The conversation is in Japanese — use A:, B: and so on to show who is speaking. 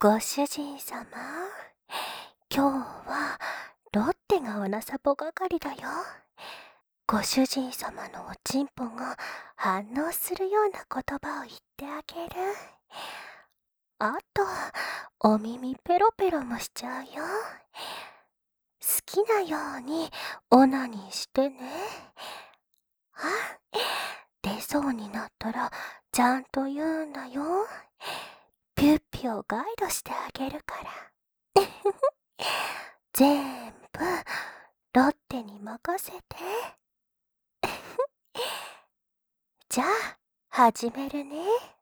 A: ご主人様、今日はロッテがおなさぽ係だよ。ご主人様のおちんぽが反応するような言葉を言ってあげる。あと、お耳ペロペロもしちゃうよ。好きなようにオナニーしてね。あ、出そうになったらちゃんと言うんだよ。ピュッピュをガイドしてあげるから。全部ロッテに任せて。じゃあ始めるね。